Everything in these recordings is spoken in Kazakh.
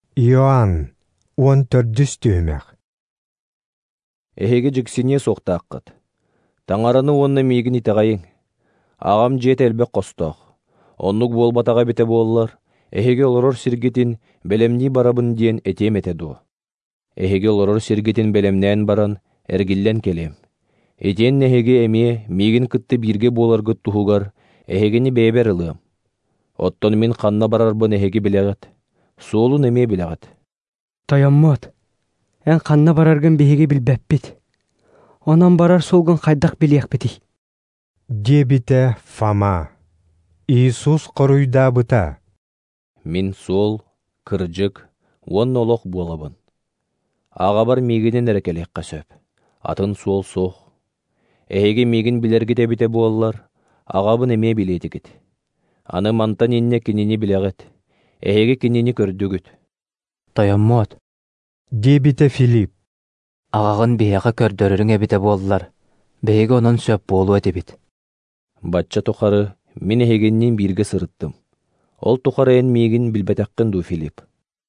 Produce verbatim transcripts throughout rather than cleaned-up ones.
Иоанн он төрдүс түймек. Эхеге жиксине соқтаққыт. Таңараны онны мейгін итағайын. Ағам жет әлбек қостақ. Оннук болбатаға бете болылар. Эхеге олорор сиргетин белемни барабын диен этем этеду. Эхеге олорор сиргетин белемнен баран эргиллен келем. Этен нехеге эме мейгін кытты бирге боларгыт тухугар эхегени бейбер ылым. Оттон мен қанна барарбын эхеге билегат. Суолун эме билегат. Таяммат. Эн қанна бараргын беге билбеппит. Онан барар солгын қайдақ билеқпити. Дебите Фома. Иисус коруйда быта. Мен сол, кыржык, он олох болабын. Аға бар мегенен әрекелек сөп. Атын сол соқ. Эхеге меген билерге тебите болалар. Ағабын эме билетігіт. Аны мантан инне кинини билегет. Эхеге кинини көрдүгүт. Таяммат. Дебите Филипп. Ағағын бейеға көрдөрірің әбіте болдылар. Бейеге онын сөп болу әтебит. Батча тухары мен эхегеннен бирге сырыттым. Ол тухары эн мегин билбетаққын ду Филипп.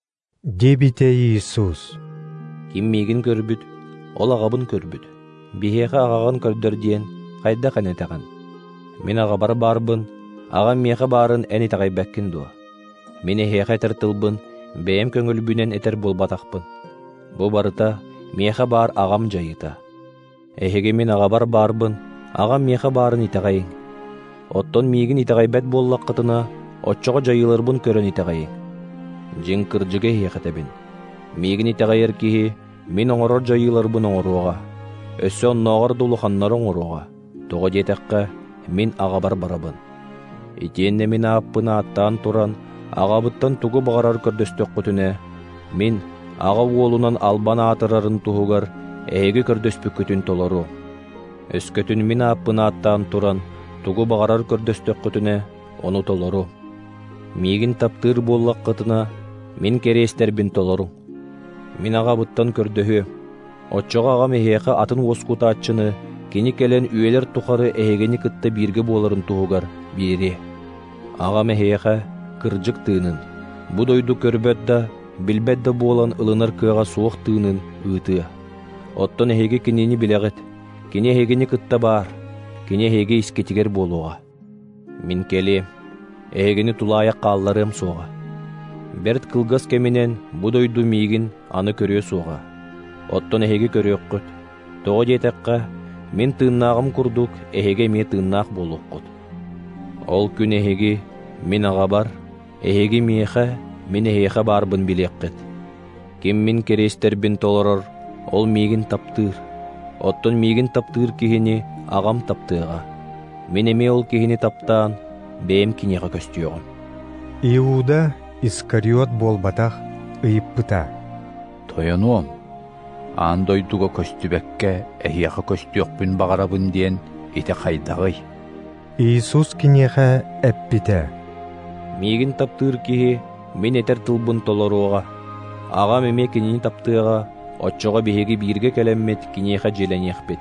Дебите Иисус. Ким мегин көрбүт, ол ағабын көрбүт. Бейеға ағағын көрдөр диен қайда қанетаған. Мен ағабар барбын, ағам меға барын ән етағай бәккін ду. Мен эхеға тыртылбын, бәйім көңілбінен етер болбатақпын. Бу барыта меха бар ағам жайыта. Эхеге мен ағабар барбын, ағам меха барын итағайын. Оттон мегін итағай бәт боллақ қытына, отчоға жайылырбын көрін итағайын. Жин кыржыге хеқетебін. Мегін итағайыр кихи, мен оңырор жайылырбын оңыруға. Өссі оннағыр дулу ханнар оңыруға. Тоғы жетәққа мен ағабар барабын. Итенне мен аппына аттан туран, ағабыттан тугу бағарар көрдөстөк күтіне. Мен аға уолунан албана атырарын туһугар эһиги көрдөспүккүтүн толору. Өскөтүн мин аппына аттаан туран тугу бағарар көрдөстөккүтүнэ ону толору. Мигин таптыр боллаққытына мин керестербин толору. Мин аға буттан көрдөһү. Отчоға аға мехеқа атын оскутаатчыны кини келен үйелер тухары эһегени кытта бирге боларын туһугар бири. Аға мехеқа кыржык тыынын. Бу дойду көрбөт да билбәдді болан ылынар кыға суық тыынын ыты. Оттон эхеге кинени билегет. Кине эхегени кытта бар. Кине эхеге искетигер болуға. Мин келем. Эхегени тулая қалларым соға. Берт кылгас кеменен будойду мигин аны көрө соға. Оттон эхеге көрөккөт. Тоғы жетекка мен тыыннағым курдук, эхеге ме тыыннақ болуққыт. Ол күн эхеге мен аға бар. Эхеге меха мен эхеға барбын билеққет. Кем мен керестербин толорор, ол мегин таптыр. Оттон мегин таптыр кихини ағам таптыға. Мен эме ол кихини таптаан, бэм кинеға көстүйоғым. Иуда Искариот болбатах ыйыппыта. Тоянуом, андойдуға көстүбекке эхияға көстүйоқпын бағарабын диен ите қайдағый. Иисус кинеға әппите. Мегин таптыр кихи мен этер тылбын толоруға. Ағам эме кинини таптыға, отчоға беһеги бирге келеммет кинеха желенеқпет.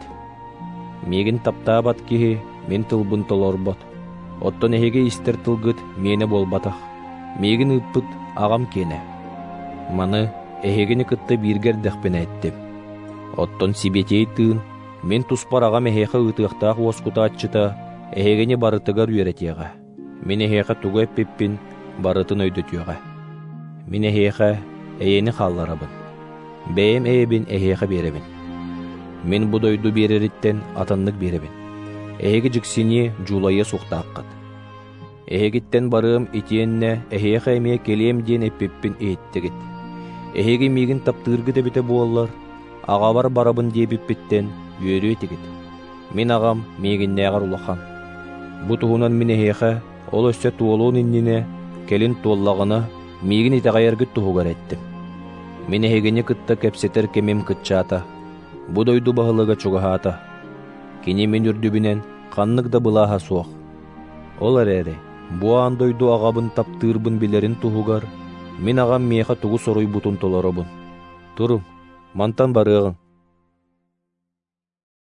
Мегин таптаабат кихи мен тылбын толорбот. Оттон эхеге истер тылгыт мені болбатах. Мегин ыппыт ағам кене. Маны эхегени кытта биргер дәқпен әттім. Оттон сибетей тыын, мен туспар ағам эхеға ытықтақ оскутаатчыта эхегени барытыгар үйретеға. Мен эхеға туға эппеппин барытын өйдөтүйөға. Мен эхеға эйени қалларабын. Бәйім эйбин эхеға беребин. Мен будойду берериттен атаннык беребин. Эхеге жиксине жулайы суқтаққыт. Эхегиттен барым итиенне эхеға эме келем ден эппеппин эйттегит. Эхеге мигин таптыргы дебите буоллар. Ағабар барабын дебиппиттен үйөрү этигит. Мен ағам мигиннеғар улахан. Бу туһунан мен эхеға ол өссө туолуун иннине келин туоллағына мигин итағайыргыт туһугар эттим. Мен эхегени кытта кепсетер кемем кытчаата. Бу дойду бағылыга чугаһаата. Кини мен үрдүбүнен қаннык да былааха суох. Ол эрере, бу аан дойду ағабын таптырбын билерин туһугар, мен ағам меха тугу соруй бутун толоробун. Турум, мантан барыгын.